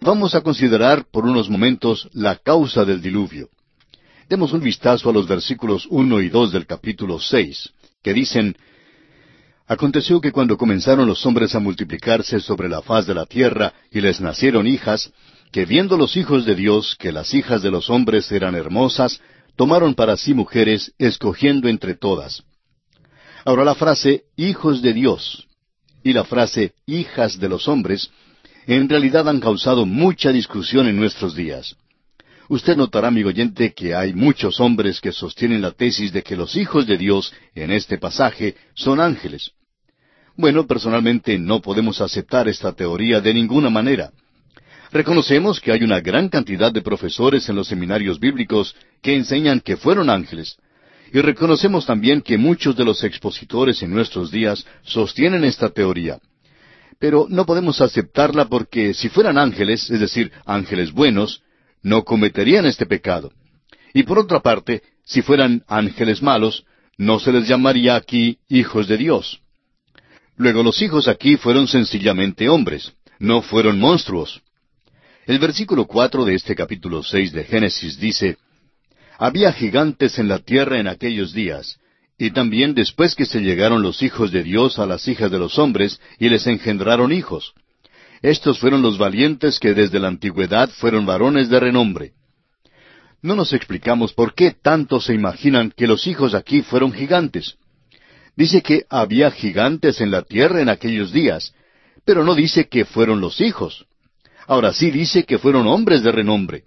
vamos a considerar por unos momentos la causa del diluvio. Demos un vistazo a los versículos 1 y 2 del capítulo 6, que dicen: Aconteció que cuando comenzaron los hombres a multiplicarse sobre la faz de la tierra, y les nacieron hijas, que viendo los hijos de Dios que las hijas de los hombres eran hermosas, tomaron para sí mujeres, escogiendo entre todas. Ahora la frase hijos de Dios y la frase hijas de los hombres en realidad han causado mucha discusión en nuestros días. Usted notará, amigo oyente, que hay muchos hombres que sostienen la tesis de que los hijos de Dios en este pasaje son ángeles. Bueno, personalmente no podemos aceptar esta teoría de ninguna manera. Reconocemos que hay una gran cantidad de profesores en los seminarios bíblicos que enseñan que fueron ángeles. Y reconocemos también que muchos de los expositores en nuestros días sostienen esta teoría. Pero no podemos aceptarla porque si fueran ángeles, es decir, ángeles buenos, no cometerían este pecado. Y por otra parte, si fueran ángeles malos, no se les llamaría aquí hijos de Dios. Luego los hijos aquí fueron sencillamente hombres, no fueron monstruos. El versículo 4 de este capítulo 6 de Génesis dice: Había gigantes en la tierra en aquellos días, y también después que se llegaron los hijos de Dios a las hijas de los hombres, y les engendraron hijos. Estos fueron los valientes que desde la antigüedad fueron varones de renombre. No nos explicamos por qué tanto se imaginan que los hijos aquí fueron gigantes. Dice que había gigantes en la tierra en aquellos días, pero no dice que fueron los hijos. Ahora sí dice que fueron hombres de renombre.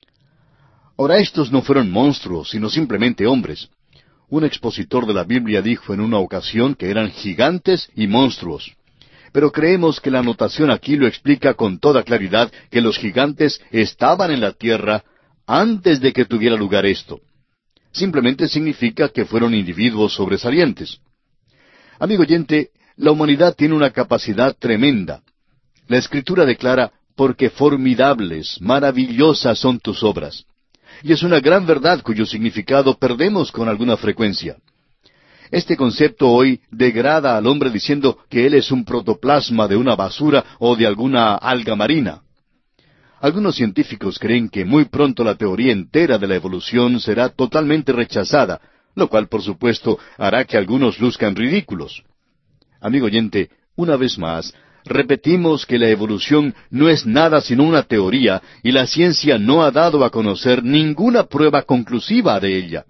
Ahora estos no fueron monstruos, sino simplemente hombres. Un expositor de la Biblia dijo en una ocasión que eran gigantes y monstruos. Pero creemos que la anotación aquí lo explica con toda claridad que los gigantes estaban en la tierra antes de que tuviera lugar esto. Simplemente significa que fueron individuos sobresalientes. Amigo oyente, la humanidad tiene una capacidad tremenda. La Escritura declara: porque formidables, maravillosas son tus obras. Y es una gran verdad cuyo significado perdemos con alguna frecuencia. Este concepto hoy degrada al hombre diciendo que él es un protoplasma de una basura o de alguna alga marina. Algunos científicos creen que muy pronto la teoría entera de la evolución será totalmente rechazada, lo cual por supuesto hará que algunos luzcan ridículos. Amigo oyente, una vez más, repetimos que la evolución no es nada sino una teoría y la ciencia no ha dado a conocer ninguna prueba conclusiva de ella.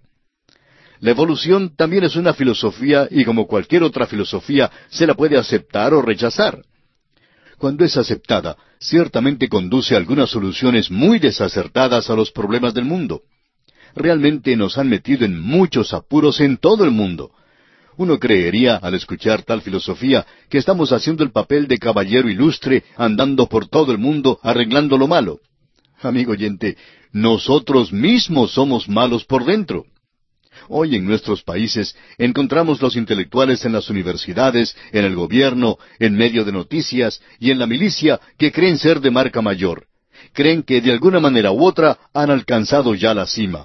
La evolución también es una filosofía y como cualquier otra filosofía se la puede aceptar o rechazar. Cuando es aceptada, ciertamente conduce a algunas soluciones muy desacertadas a los problemas del mundo. Realmente nos han metido en muchos apuros en todo el mundo. Uno creería, al escuchar tal filosofía, que estamos haciendo el papel de caballero ilustre, andando por todo el mundo, arreglando lo malo. Amigo oyente, nosotros mismos somos malos por dentro. Hoy en nuestros países encontramos los intelectuales en las universidades, en el gobierno, en medio de noticias y en la milicia que creen ser de marca mayor. Creen que de alguna manera u otra han alcanzado ya la cima.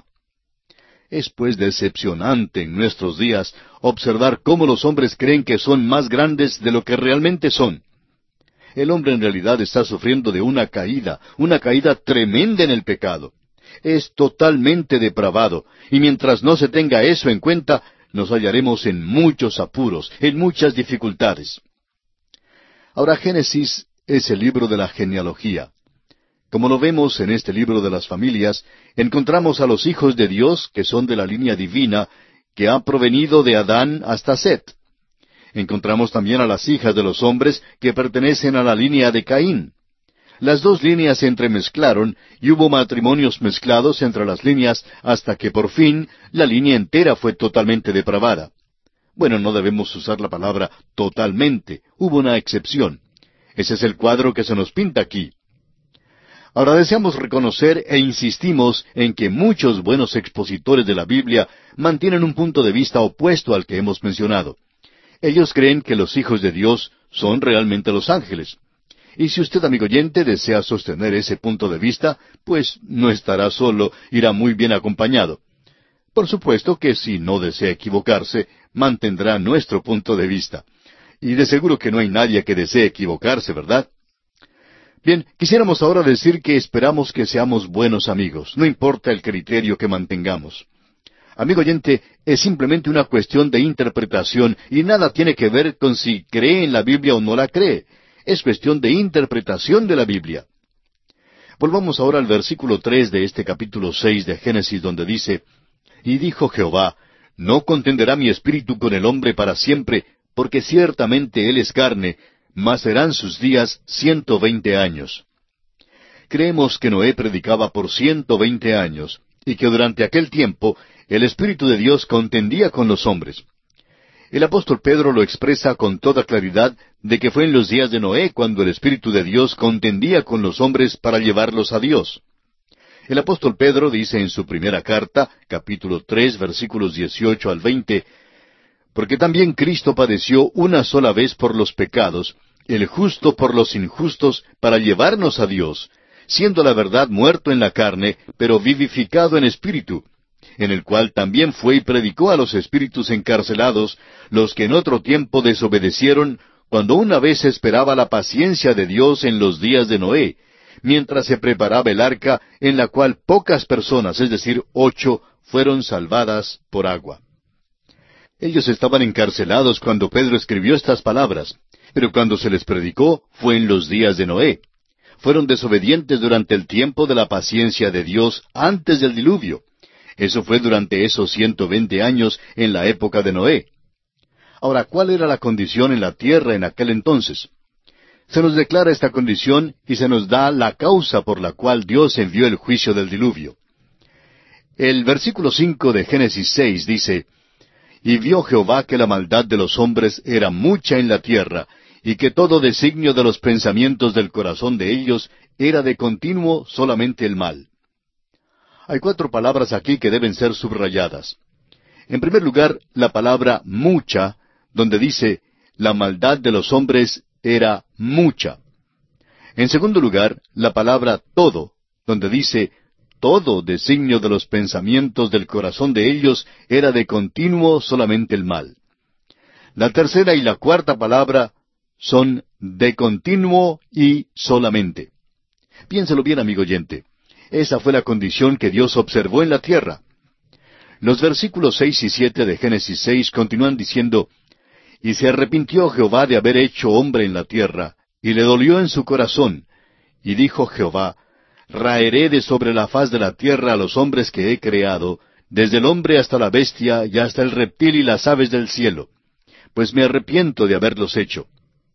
Es pues decepcionante en nuestros días observar cómo los hombres creen que son más grandes de lo que realmente son. El hombre en realidad está sufriendo de una caída tremenda en el pecado. Es totalmente depravado, y mientras no se tenga eso en cuenta, nos hallaremos en muchos apuros, en muchas dificultades. Ahora, Génesis es el libro de la genealogía. Como lo vemos en este libro de las familias, encontramos a los hijos de Dios que son de la línea divina, que ha provenido de Adán hasta Set. Encontramos también a las hijas de los hombres que pertenecen a la línea de Caín. Las dos líneas se entremezclaron y hubo matrimonios mezclados entre las líneas hasta que por fin la línea entera fue totalmente depravada. Bueno, no debemos usar la palabra totalmente, hubo una excepción. Ese es el cuadro que se nos pinta aquí. Ahora deseamos reconocer e insistimos en que muchos buenos expositores de la Biblia mantienen un punto de vista opuesto al que hemos mencionado. Ellos creen que los hijos de Dios son realmente los ángeles. Y si usted, amigo oyente, desea sostener ese punto de vista, pues no estará solo, irá muy bien acompañado. Por supuesto que si no desea equivocarse, mantendrá nuestro punto de vista. Y de seguro que no hay nadie que desee equivocarse, ¿verdad? Bien, quisiéramos ahora decir que esperamos que seamos buenos amigos, no importa el criterio que mantengamos. Amigo oyente, es simplemente una cuestión de interpretación y nada tiene que ver con si cree en la Biblia o no la cree. Es cuestión de interpretación de la Biblia. Volvamos ahora al versículo 3 de este capítulo 6 de Génesis, donde dice, Y dijo Jehová, No contenderá mi espíritu con el hombre para siempre, porque ciertamente él es carne, mas serán sus días 120 años. Creemos que Noé predicaba por 120 años, y que durante aquel tiempo el Espíritu de Dios contendía con los hombres. El apóstol Pedro lo expresa con toda claridad de que fue en los días de Noé cuando el Espíritu de Dios contendía con los hombres para llevarlos a Dios. El apóstol Pedro dice en su primera carta, capítulo 3, versículos 18 al 20, Porque también Cristo padeció una sola vez por los pecados, el justo por los injustos, para llevarnos a Dios, siendo la verdad muerto en la carne, pero vivificado en espíritu, en el cual también fue y predicó a los espíritus encarcelados, los que en otro tiempo desobedecieron, cuando una vez esperaba la paciencia de Dios en los días de Noé, mientras se preparaba el arca, en la cual pocas personas, es decir, 8, fueron salvadas por agua. Ellos estaban encarcelados cuando Pedro escribió estas palabras, pero cuando se les predicó fue en los días de Noé. Fueron desobedientes durante el tiempo de la paciencia de Dios antes del diluvio. Eso fue durante esos 120 años en la época de Noé. Ahora, ¿cuál era la condición en la tierra en aquel entonces? Se nos declara esta condición y se nos da la causa por la cual Dios envió el juicio del diluvio. El versículo 5 de Génesis 6 dice, Y vio Jehová que la maldad de los hombres era mucha en la tierra, y que todo designio de los pensamientos del corazón de ellos era de continuo solamente el mal. Hay 4 palabras aquí que deben ser subrayadas. En primer lugar, la palabra mucha, donde dice, la maldad de los hombres era mucha. En segundo lugar, la palabra todo, donde dice, todo designio de los pensamientos del corazón de ellos era de continuo solamente el mal. La tercera y la cuarta palabra son de continuo y solamente. Piénselo bien, amigo oyente. Esa fue la condición que Dios observó en la tierra. Los versículos 6 y 7 de Génesis 6 continúan diciendo, Y se arrepintió Jehová de haber hecho hombre en la tierra, y le dolió en su corazón. Y dijo Jehová, Raeré de sobre la faz de la tierra a los hombres que he creado, desde el hombre hasta la bestia, y hasta el reptil y las aves del cielo, pues me arrepiento de haberlos hecho.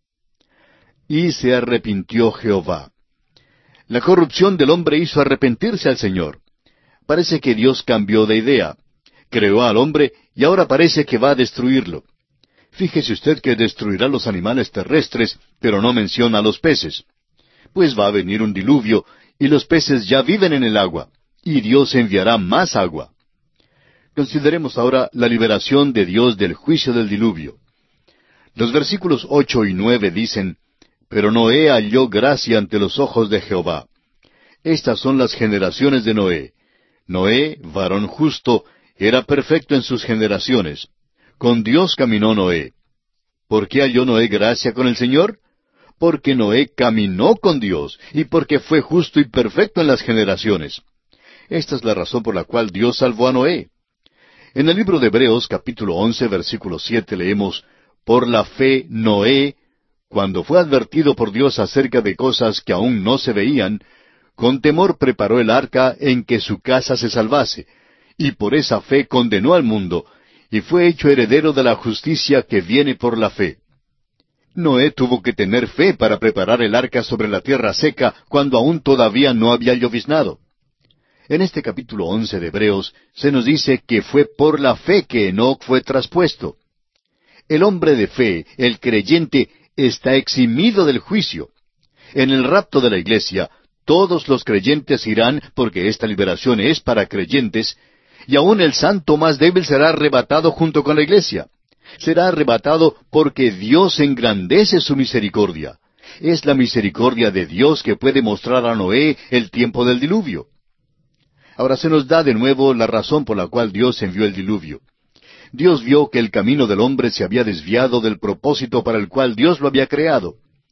Y se arrepintió Jehová. La corrupción del hombre hizo arrepentirse al Señor. Parece que Dios cambió de idea. Creó al hombre y ahora parece que va a destruirlo. Fíjese usted que destruirá los animales terrestres, pero no menciona a los peces. Pues va a venir un diluvio, y los peces ya viven en el agua, y Dios enviará más agua. Consideremos ahora la liberación de Dios del juicio del diluvio. Los versículos 8 y 9 dicen, Pero Noé halló gracia ante los ojos de Jehová. Estas son las generaciones de Noé. Noé, varón justo, era perfecto en sus generaciones. Con Dios caminó Noé. ¿Por qué halló Noé gracia con el Señor? Porque Noé caminó con Dios, y porque fue justo y perfecto en las generaciones. Esta es la razón por la cual Dios salvó a Noé. En el libro de Hebreos, capítulo 11, versículo 7, leemos, Por la fe Noé, cuando fue advertido por Dios acerca de cosas que aún no se veían, con temor preparó el arca en que su casa se salvase, y por esa fe condenó al mundo, y fue hecho heredero de la justicia que viene por la fe. Noé tuvo que tener fe para preparar el arca sobre la tierra seca cuando aún todavía no había lloviznado. En este capítulo 11 de Hebreos se nos dice que fue por la fe que Enoc fue traspuesto. El hombre de fe, el creyente, está eximido del juicio. En el rapto de la iglesia, todos los creyentes irán porque esta liberación es para creyentes, y aún el santo más débil será arrebatado junto con la iglesia. Será arrebatado porque Dios engrandece su misericordia. Es la misericordia de Dios que puede mostrar a Noé el tiempo del diluvio. Ahora se nos da de nuevo la razón por la cual Dios envió el diluvio. Dios vio que el camino del hombre se había desviado del propósito para el cual Dios lo había creado.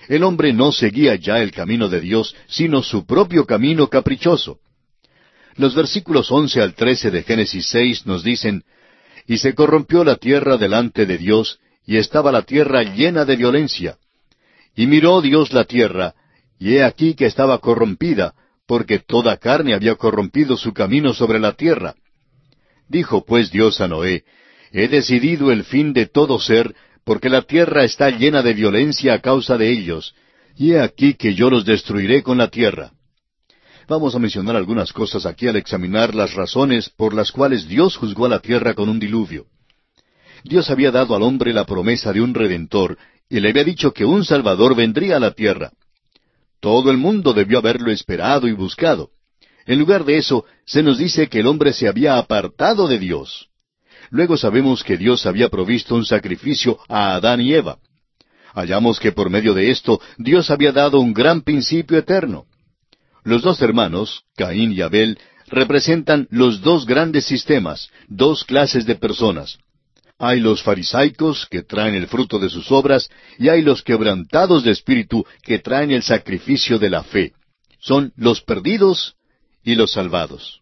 El hombre no seguía ya el camino de Dios, sino su propio camino caprichoso. Los versículos 11 al 13 de Génesis 6 nos dicen, «Y se corrompió la tierra delante de Dios, y estaba la tierra llena de violencia. Y miró Dios la tierra, y he aquí que estaba corrompida, porque toda carne había corrompido su camino sobre la tierra. Dijo pues Dios a Noé, He decidido el fin de todo ser, porque la tierra está llena de violencia a causa de ellos, y he aquí que yo los destruiré con la tierra». Vamos a mencionar algunas cosas aquí al examinar las razones por las cuales Dios juzgó a la tierra con un diluvio. Dios había dado al hombre la promesa de un Redentor, y le había dicho que un Salvador vendría a la tierra. Todo el mundo debió haberlo esperado y buscado. En lugar de eso, se nos dice que el hombre se había apartado de Dios. Luego sabemos que Dios había provisto un sacrificio a Adán y Eva. Hallamos que por medio de esto, Dios había dado un gran principio eterno. Los dos hermanos, Caín y Abel, representan los dos grandes sistemas, dos clases de personas. Hay los farisaicos, que traen el fruto de sus obras, y hay los quebrantados de espíritu, que traen el sacrificio de la fe. Son los perdidos y los salvados.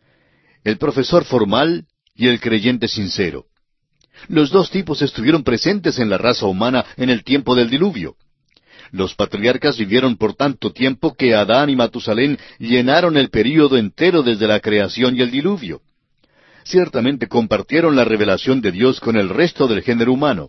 El profesor formal y el creyente sincero. Los dos tipos estuvieron presentes en la raza humana en el tiempo del diluvio. Los patriarcas vivieron por tanto tiempo que Adán y Matusalén llenaron el período entero desde la creación y el diluvio. Ciertamente compartieron la revelación de Dios con el resto del género humano.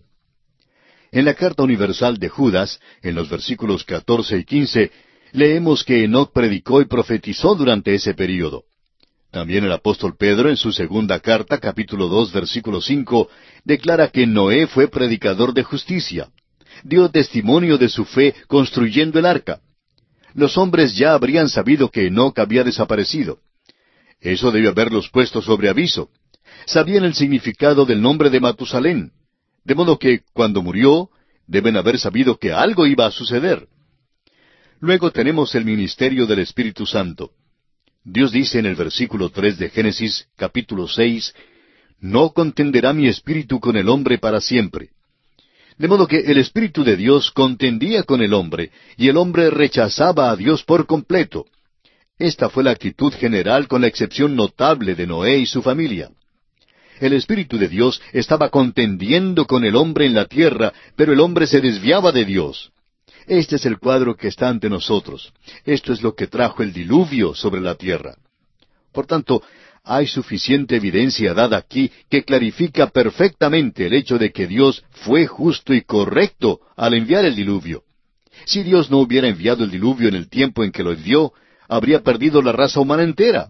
En la carta universal de Judas, en los versículos 14 y 15, leemos que Enoc predicó y profetizó durante ese período. También el apóstol Pedro, en su segunda carta, capítulo 2, versículo 5, declara que Noé fue predicador de justicia. Dio testimonio de su fe construyendo el arca. Los hombres ya habrían sabido que Enoc había desaparecido. Eso debió haberlos puesto sobre aviso. Sabían el significado del nombre de Matusalén, de modo que, cuando murió, deben haber sabido que algo iba a suceder. Luego tenemos el ministerio del Espíritu Santo. Dios dice en el versículo 3 de Génesis, capítulo 6, «No contenderá mi espíritu con el hombre para siempre». De modo que el Espíritu de Dios contendía con el hombre, y el hombre rechazaba a Dios por completo. Esta fue la actitud general con la excepción notable de Noé y su familia. El Espíritu de Dios estaba contendiendo con el hombre en la tierra, pero el hombre se desviaba de Dios. Este es el cuadro que está ante nosotros. Esto es lo que trajo el diluvio sobre la tierra. Por tanto, hay suficiente evidencia dada aquí que clarifica perfectamente el hecho de que Dios fue justo y correcto al enviar el diluvio. Si Dios no hubiera enviado el diluvio en el tiempo en que lo envió, habría perdido la raza humana entera.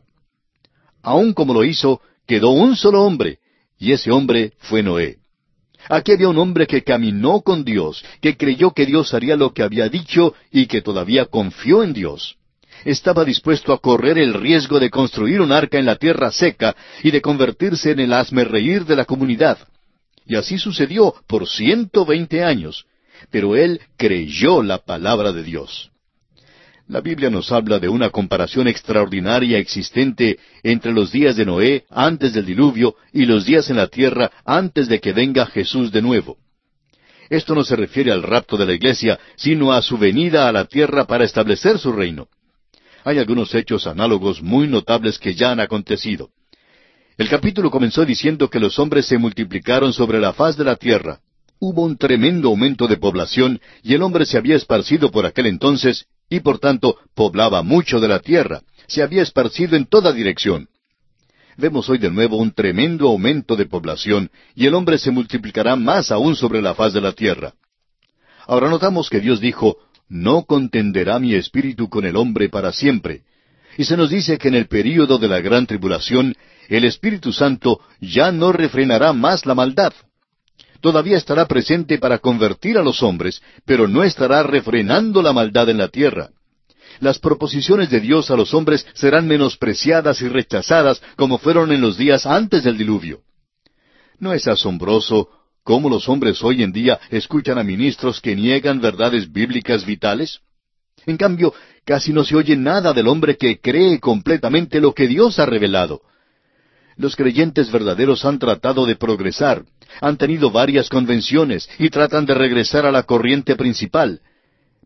Aun como lo hizo, quedó un solo hombre, y ese hombre fue Noé. Aquí había un hombre que caminó con Dios, que creyó que Dios haría lo que había dicho y que todavía confió en Dios. Estaba dispuesto a correr el riesgo de construir un arca en la tierra seca y de convertirse en el hazmerreír de la comunidad. Y así sucedió por 120 años. Pero él creyó la palabra de Dios. La Biblia nos habla de una comparación extraordinaria existente entre los días de Noé antes del diluvio y los días en la tierra antes de que venga Jesús de nuevo. Esto no se refiere al rapto de la iglesia, sino a su venida a la tierra para establecer su reino. Hay algunos hechos análogos muy notables que ya han acontecido. El capítulo comenzó diciendo que los hombres se multiplicaron sobre la faz de la tierra. Hubo un tremendo aumento de población y el hombre se había esparcido por aquel entonces y por tanto poblaba mucho de la tierra. Se había esparcido en toda dirección. Vemos hoy de nuevo un tremendo aumento de población y el hombre se multiplicará más aún sobre la faz de la tierra. Ahora notamos que Dios dijo, «No contenderá mi espíritu con el hombre para siempre». Y se nos dice que en el período de la gran tribulación, el Espíritu Santo ya no refrenará más la maldad. Todavía estará presente para convertir a los hombres, pero no estará refrenando la maldad en la tierra. Las proposiciones de Dios a los hombres serán menospreciadas y rechazadas como fueron en los días antes del diluvio. ¿No es asombroso cómo los hombres hoy en día escuchan a ministros que niegan verdades bíblicas vitales? En cambio, casi no se oye nada del hombre que cree completamente lo que Dios ha revelado. Los creyentes verdaderos han tratado de progresar, han tenido varias convenciones y tratan de regresar a la corriente principal.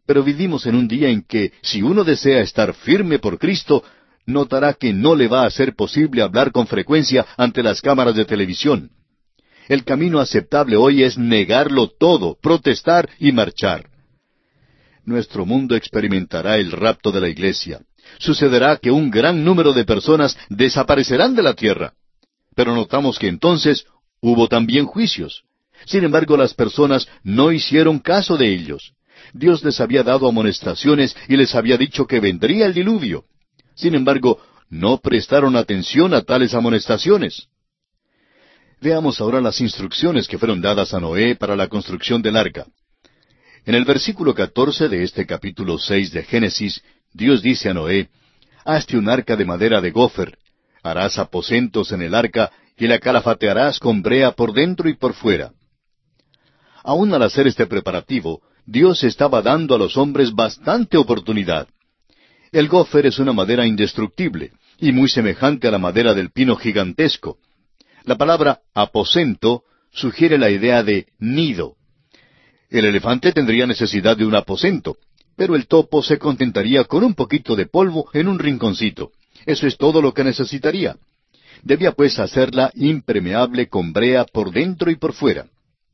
Pero vivimos en un día en que, si uno desea estar firme por Cristo, notará que no le va a ser posible hablar con frecuencia ante las cámaras de televisión. El camino aceptable hoy es negarlo todo, protestar y marchar. Nuestro mundo experimentará el rapto de la iglesia. Sucederá que un gran número de personas desaparecerán de la tierra. Pero notamos que entonces hubo también juicios. Sin embargo, las personas no hicieron caso de ellos. Dios les había dado amonestaciones y les había dicho que vendría el diluvio. Sin embargo, no prestaron atención a tales amonestaciones. Veamos ahora las instrucciones que fueron dadas a Noé para la construcción del arca. En el versículo 14 de este capítulo 6 de Génesis, Dios dice a Noé, «Hazte un arca de madera de gofer, harás aposentos en el arca, y la calafatearás con brea por dentro y por fuera». Aún al hacer este preparativo, Dios estaba dando a los hombres bastante oportunidad. El gofer es una madera indestructible, y muy semejante a la madera del pino gigantesco. La palabra aposento sugiere la idea de nido. El elefante tendría necesidad de un aposento, pero el topo se contentaría con un poquito de polvo en un rinconcito. Eso es todo lo que necesitaría. Debía pues hacerla impermeable con brea por dentro y por fuera.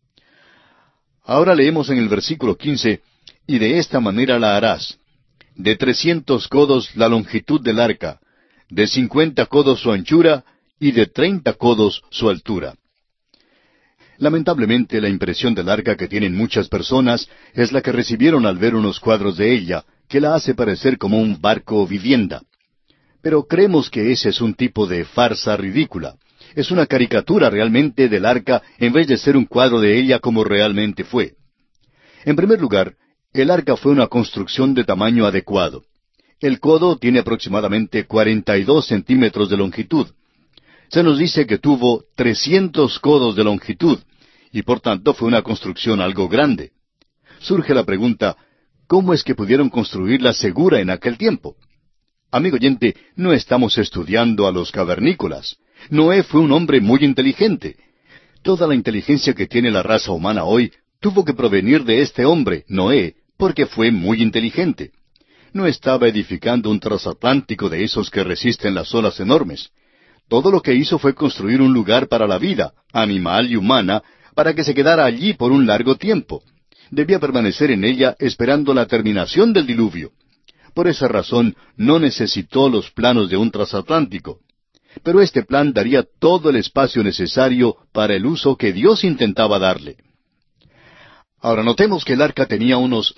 Ahora leemos en el versículo 15, «Y de esta manera la harás. De 300 codos la longitud del arca, de 50 codos su anchura, y de 30 codos su altura». Lamentablemente, la impresión del arca que tienen muchas personas es la que recibieron al ver unos cuadros de ella, que la hace parecer como un barco vivienda. Pero creemos que ese es un tipo de farsa ridícula. Es una caricatura realmente del arca en vez de ser un cuadro de ella como realmente fue. En primer lugar, el arca fue una construcción de tamaño adecuado. El codo tiene aproximadamente 42 centímetros de longitud. Se nos dice que tuvo 300 codos de longitud, y por tanto fue una construcción algo grande. Surge la pregunta, ¿cómo es que pudieron construirla segura en aquel tiempo? Amigo oyente, no estamos estudiando a los cavernícolas. Noé fue un hombre muy inteligente. Toda la inteligencia que tiene la raza humana hoy tuvo que provenir de este hombre, Noé, porque fue muy inteligente. No estaba edificando un transatlántico de esos que resisten las olas enormes. Todo lo que hizo fue construir un lugar para la vida, animal y humana, para que se quedara allí por un largo tiempo. Debía permanecer en ella esperando la terminación del diluvio. Por esa razón no necesitó los planos de un transatlántico. Pero este plan daría todo el espacio necesario para el uso que Dios intentaba darle. Ahora notemos que el arca tenía unos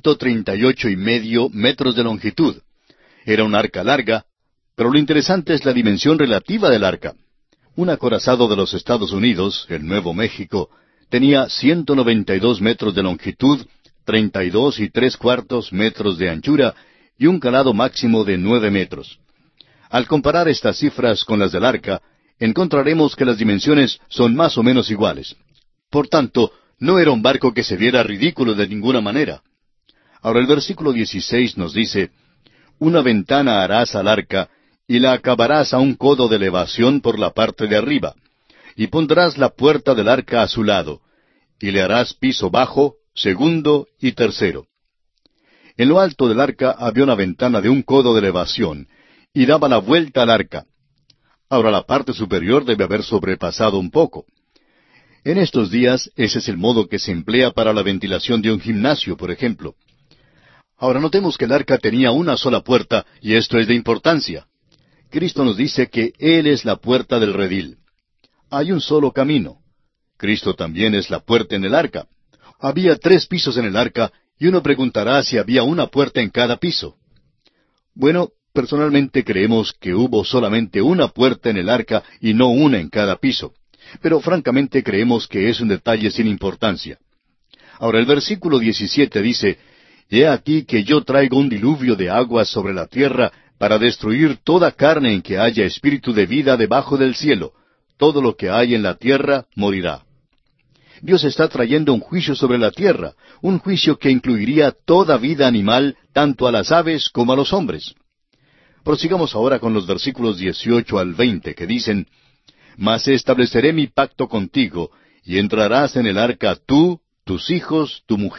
138,5 metros de longitud. Era un arca larga, pero lo interesante es la dimensión relativa del arca. Un acorazado de los Estados Unidos, el Nuevo México, tenía 192 metros de longitud, 32 3/4 metros de anchura y un calado máximo de 9 metros. Al comparar estas cifras con las del arca, encontraremos que las dimensiones son más o menos iguales. Por tanto, no era un barco que se viera ridículo de ninguna manera. Ahora el versículo 16 nos dice, «Una ventana harás al arca, y la acabarás a un codo de elevación por la parte de arriba, y pondrás la puerta del arca a su lado, y le harás piso bajo, segundo y tercero». En lo alto del arca había una ventana de un codo de elevación, y daba la vuelta al arca. Ahora la parte superior debe haber sobrepasado un poco. En estos días, ese es el modo que se emplea para la ventilación de un gimnasio, por ejemplo. Ahora notemos que el arca tenía una sola puerta, y esto es de importancia. Cristo nos dice que Él es la puerta del redil. Hay un solo camino. Cristo también es la puerta en el arca. Había 3 pisos en el arca, y uno preguntará si había una puerta en cada piso. Bueno, personalmente creemos que hubo solamente una puerta en el arca y no una en cada piso. Pero francamente creemos que es un detalle sin importancia. Ahora el versículo 17 dice, «He aquí que yo traigo un diluvio de aguas sobre la tierra para destruir toda carne en que haya espíritu de vida debajo del cielo. Todo lo que hay en la tierra morirá». Dios está trayendo un juicio sobre la tierra, un juicio que incluiría toda vida animal, tanto a las aves como a los hombres. Prosigamos ahora con los versículos 18 al 20, que dicen, «Mas estableceré mi pacto contigo, y entrarás en el arca tú, tus hijos, tu mujer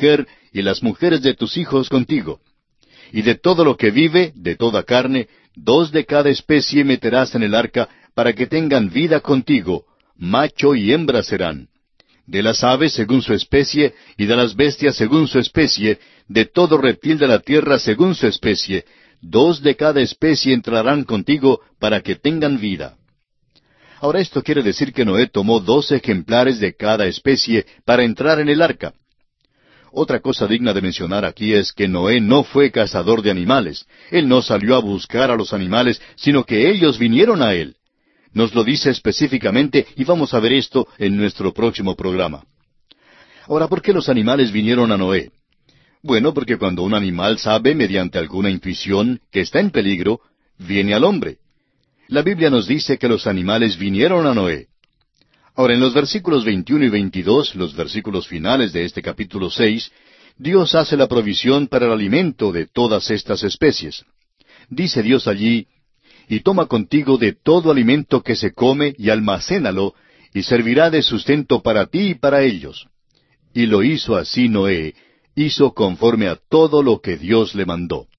y las mujeres de tus hijos contigo. Y de todo lo que vive, de toda carne, 2 de cada especie meterás en el arca, para que tengan vida contigo, macho y hembra serán. De las aves según su especie, y de las bestias según su especie, de todo reptil de la tierra según su especie, 2 de cada especie entrarán contigo, para que tengan vida. Ahora esto quiere decir que Noé tomó 2 ejemplares de cada especie para entrar en el arca. Otra cosa digna de mencionar aquí es que Noé no fue cazador de animales. Él no salió a buscar a los animales, sino que ellos vinieron a él. Nos lo dice específicamente y vamos a ver esto en nuestro próximo programa. Ahora, ¿por qué los animales vinieron a Noé? Bueno, porque cuando un animal sabe mediante alguna intuición que está en peligro, viene al hombre. La Biblia nos dice que los animales vinieron a Noé. Ahora, en los versículos 21 y 22, los versículos finales de este capítulo 6, Dios hace la provisión para el alimento de todas estas especies. Dice Dios allí, y toma contigo de todo alimento que se come y almacénalo, y servirá de sustento para ti y para ellos. Y lo hizo así Noé, hizo conforme a todo lo que Dios le mandó.